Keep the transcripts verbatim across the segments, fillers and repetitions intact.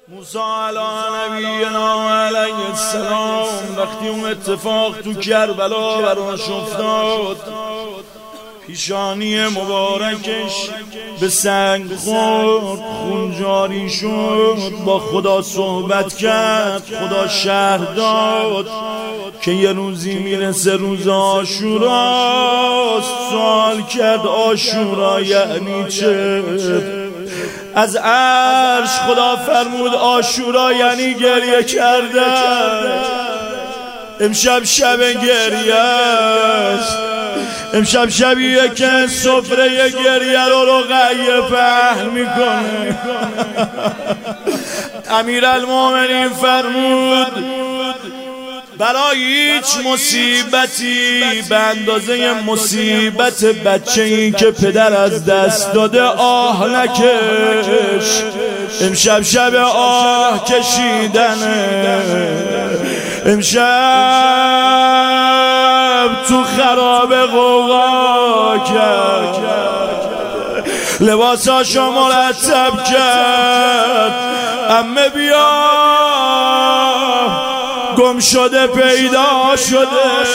موسی علی نبینا علیه السلام وقتی اون اتفاق تو کربلا براش افتاد، پیشانی مبارکش به سنگ خورد، خون جاری شد، با خدا صحبت کرد. خدا شهر داد که یه روزی میرسه روز عاشوراست. سوال کرد عاشورا یعنی چه؟ از عرش خدا فرمود عاشورا یعنی گریه کردن. امشب شب گریه است، امشب شبیه که سفره گریه رو رقیه پهن میکنه. امیرالمومنین فرمود برای هیچ مصیبتی به اندازه مصیبت بچه این که پدر از دست داده آه نکش. امشب شب آه کشیدنه، امشب تو خراب غوغا کرد، لباساشو مرتب کرد. عمه بیا گم شده پیدا شده.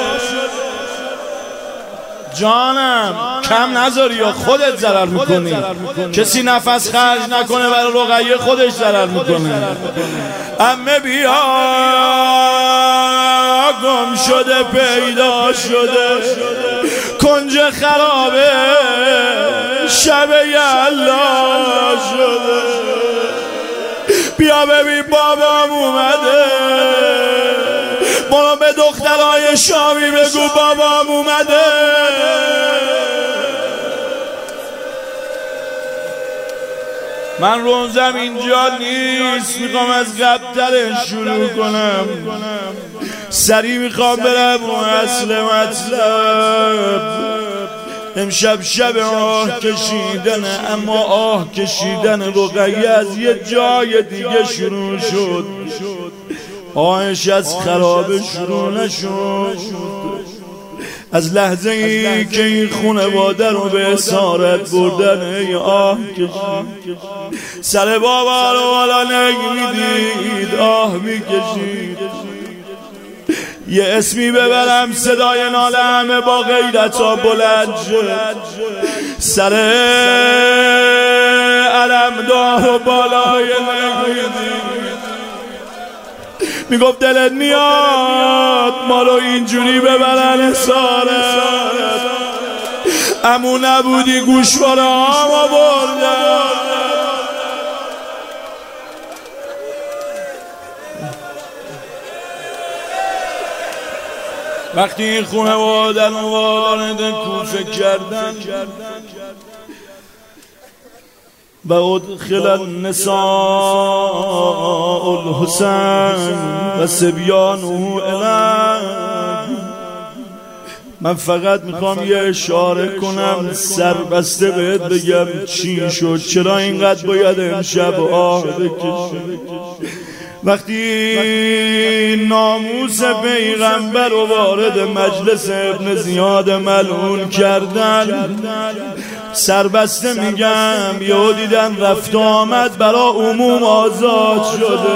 جانم کم نذاری یا خودت ضرر میکنی. کسی نفس خرج نکنه برای رقیه خودش ضرر میکنه. عمه بیا گم شده پیدا شده، کنج خرابه شب یلا شده. بیا ببین بابام اومده، برو به دخترای شامی بگو بابام اومده. من روزم اینجا نیست، میخوام از قبل‌ترش شروع کنم. سریع میخوام برم رو اصل مطلب. امشب شب آه کشیدن، اما آه کشیدن رقیه از یه جای دیگه شروع شد. آهش از خرابه شروع نشد، از لحظه ای که این خانواده رو به اسارت بردن. ای آه کشید، سر بابا رو والا نمیدید، آه میکشید. یه اسمی ببرم صدای ناله همه با غیرت ها بلند شد. سر علمدار و بالای نمیدید، میگفت دلت میاد ما رو اینجوری ببرن اسارت. امو نبودی گوشواره ها بردن. وقتی این خانواده رو وارد کوفه کردن و ادخل النساء الحسین و صبیانه الیه، من فقط میخوام یه اشاره کنم سربسته بهت بگم چی شد، چرا اینقدر باید امشب آه بکشی. وقتی ناموس پیغمبر رو وارد مجلس ابن زیاد ملعون کردن، سربسته میگم یهو دیدن رفت آمد برا عموم آزاد شده.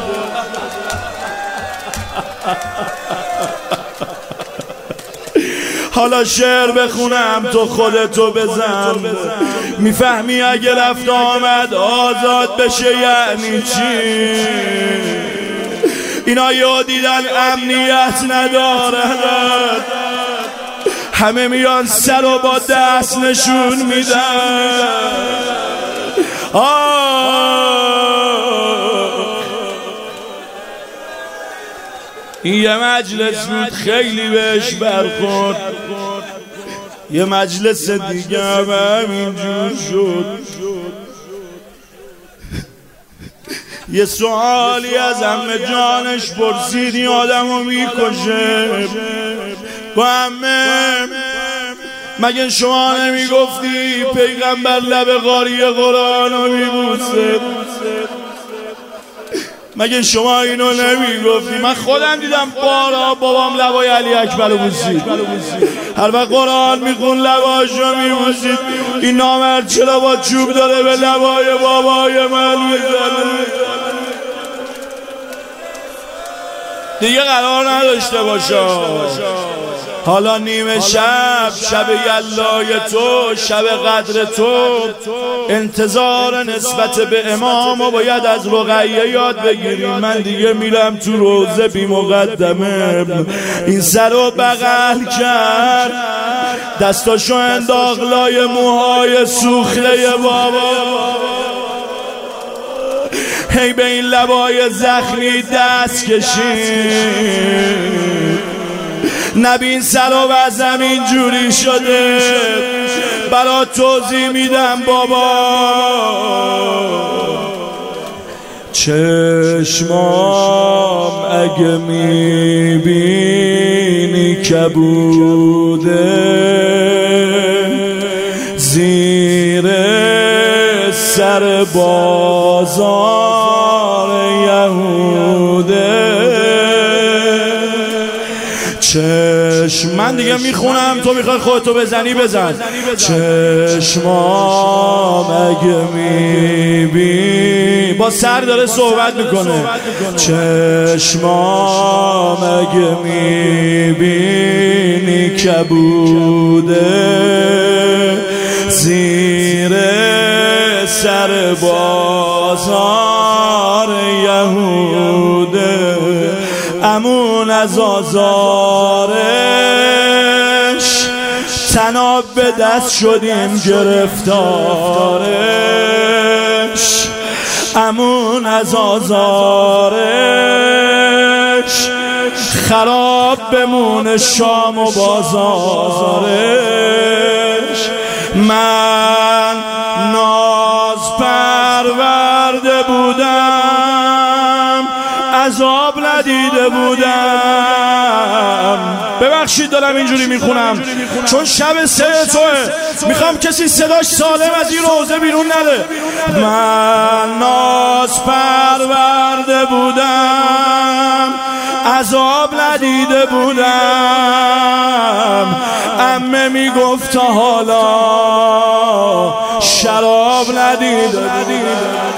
حالا شعر بخونم تو خودتو بزن، میفهمی اگه رفت آمد آزاد بشه یعنی چی. اینا یاد دیدن امنیت ندارن، همه میان سر و با دست نشون میدن. این یه مجلس بود خیلی بهش برخورد، یه مجلس دیگه هم همینجور شد. یه سوالی از عمه جانش پرسید، این آدم رو میکشه. با عمه مگه شما نمیگفتی پیغمبر لب قاری قرآن رو میبوسه؟ مگه شما اینو نمیگفتی؟ من خودم دیدم بارا بابام لبای علی اکبر رو بوسید، هر وقت قرآن میخون لباشو میبوسید. این نامرد چرا با چوب داره به لبای بابای من میزنه؟ دیگه قرار نداشته باشه. حالا نیمه شب، شب یلای تو، شب قدر تو، انتظار نسبت به امام و باید از رقیه یاد بگیریم. من دیگه میرم تو روزه بی مقدمه. این سر رو بغل کرد، دستاشو انداخت لای موهای سوخته بابا، هی به این لبای زخمی دست کشید. نبین سر و وزم اینجوری شده، برا توضیح میدم بابا. چشمام اگه میبینی کبوده، زیر سر بازار یهوده. چشم من دیگه میخونم، تو میخوای خودتو بزنی بزن. چشمام اگه میبینی، با سر داره صحبت میکنه. چشمام اگه میبینی کبوده، زیر سر بازار یهوده. امون از آزارش تناب به دست شدیم گرفتارش. امون از آزارش خراب بمونه شام و بازارش. من ناز پرورده بودم، عذاب ندیده بودم. ببخشید دارم اینجوری میخونم چون شب سه توه، میخوام کسی صداش سالم از این روزه بیرون نره. من ناز پرورده بودم، عذاب ندیده بودم. عمه میگفت تا حالا شراب ندیده بودم.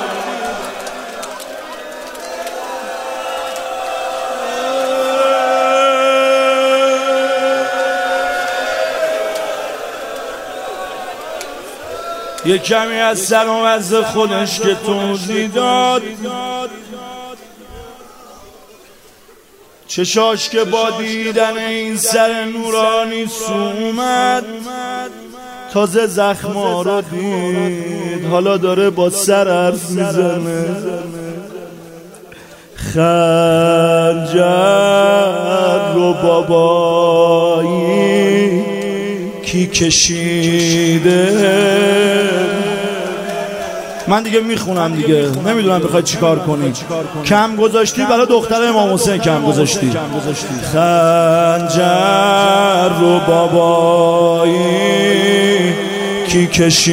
یه کمی از سر و وضع خودش که توضیح داد، چشاش که با دیدن این سر نورانی سو اومد، تازه زخما رو دید، حالا داره با سر حرف میزنه. خنجر رو بابایی کی کشیده. من دیگه میخونم دیگه، نمیدونم بخوای چیکار کنی. کم گذاشتی برای دختر امام حسین، کم گذاشتی. خنجر رو بابایی کی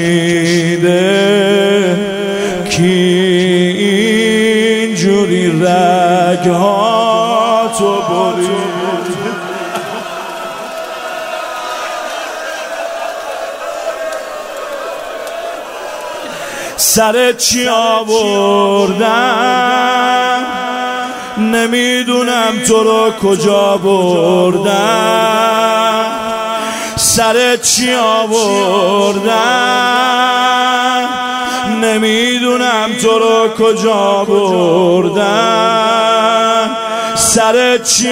کشیده، کی اینجوری رگها تو برید. سر چی آوردم نمیدونم، تو رو کجا بردم. سر چی آوردم نمیدونم، تو رو کجا بردم. سر چی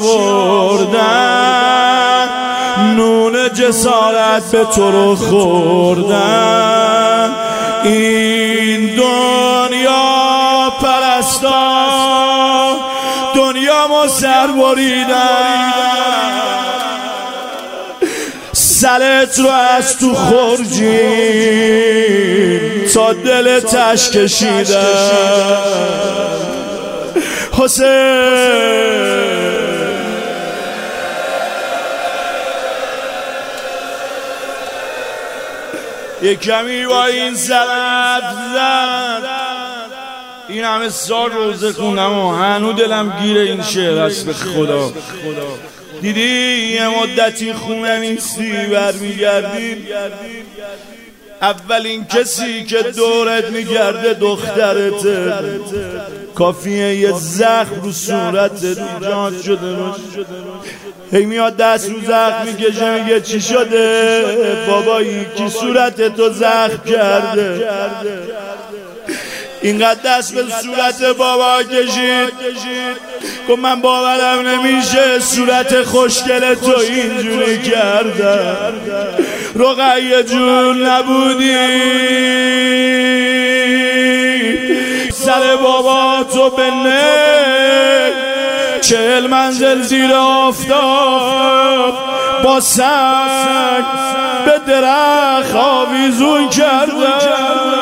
آوردم نون جسارت به تو رو خوردم. این دنیا پرستا دنیا ما سر بریدن، سرت رو از تو خورجین تا دل تش کشیدن. حسین یک کمی با این سرت زد. این همه سال روزه خوندم و هنو دلم گیره این شعر است. به خدا دیدی یه مدتی خونه نیستی، برمیگردی اولین کسی که دورت میگرده دخترته، کافیه یه زخم رو صورت رو جان شده باشه، هی میاد دست رو زخم میکشه میگه چی شده بابایی کی صورت تو زخم کرده. اینقدر دست به صورت بابا کشید که من باورم نمیشه صورت خوشگل تو اینجوری کردم. رقیه جون نبودی سر بابا تو بنه چهل منزل زیر آفتاب با سنگ به درخت آویزون کردم.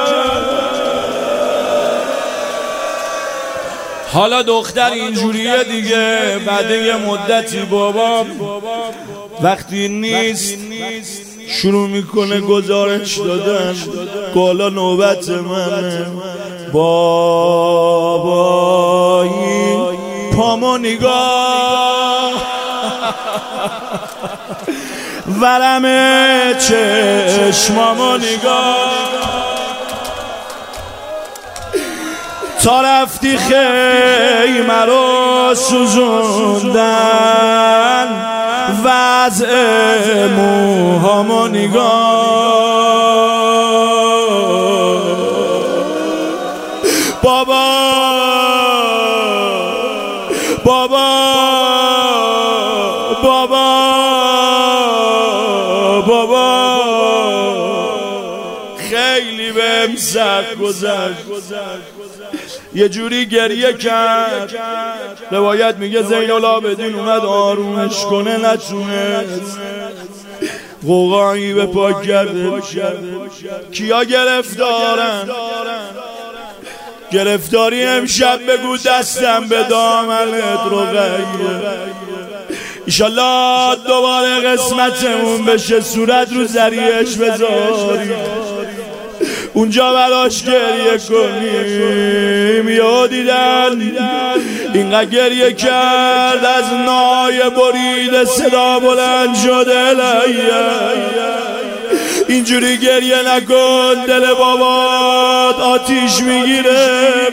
حالا دختر اینجوریه دیگه، بعد یه مدتی بابا وقتی نیست شروع میکنه گزارش دادن که حالا نوبت منه. بابایی پامو نگاه ورم چشمامو نگاه تا رفتی خیمه رو سوزوندن وضع موهامو نگاه. بابا بابا بابا بابا خیلی بهم سخت گذشت، یه جوری گریه کرد. روایت میگه زین العابدین اومد آرومش کنه نتونست، قوقایی به پاک کرده. کیا گرفتارن؟ گرفتاری امشب بگو دستم به دامنت رقیه. ایشالله دوباره قسمتمون بشه صورت رو زریعش بذاری اونجا براش گریه کنیم. یا دیدن اینقدر گریه کرد از نای برید صدا بلند شده الیه. اینجوری گریه نکن دل بابات آتیش میگیره.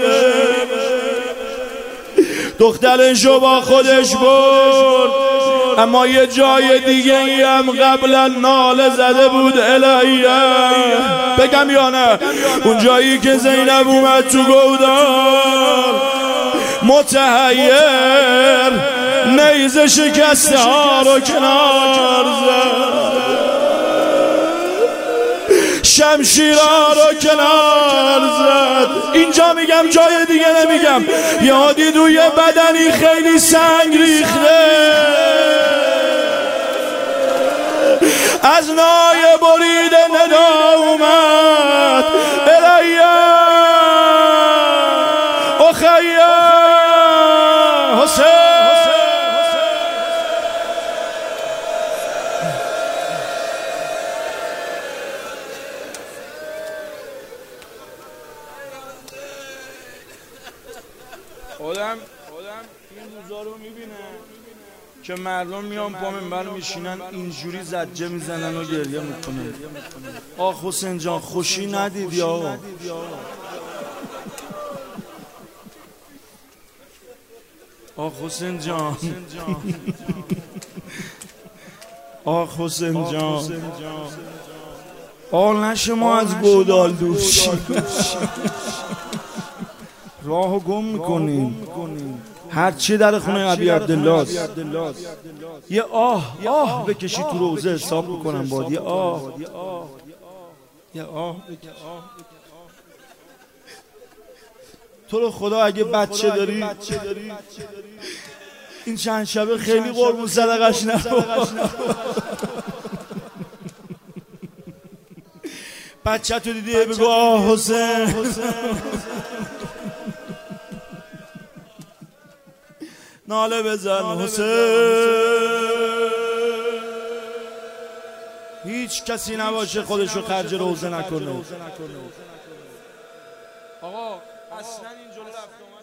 دخترشو با خودش برد اما یه جای دیگه ای هم قبلا ناله زده بود الیه. بگم یا نه؟ اون جایی که زینب اومد تو گودال متحیر نیزه شکسته ها رو کنار زد، شمشیرها رو کنار زد. اینجا میگم جای دیگه نمیگم. یادی دوی بدنی خیلی سنگ ریخته از نای برید ندا اومد الیه اخیه حسین. آدم این روزا رو میبینه که مردم میان پا منبر میشینن اینجوری زجه میزنن و گریه میکنن. آخ حسین جان خوشی ندید یا آخ حسین جان آخ حسین جان آل نشه ما از گودال دوشیم راهو گم میکنیم. هرچی در خونه ابی عبدالله است. یه آه آه بکشی تو روزه حساب میکنم باد. یه آه یه آه تو رو خدا اگه بچه داری این چند شبه خیلی قربون صدقش نبود. بچه تو دیدی بگو آه حسین ناله بزن حسین. هیچ کسی نباشه خودشو خرج روزه نکنه. آقا اصلا این جلو رفت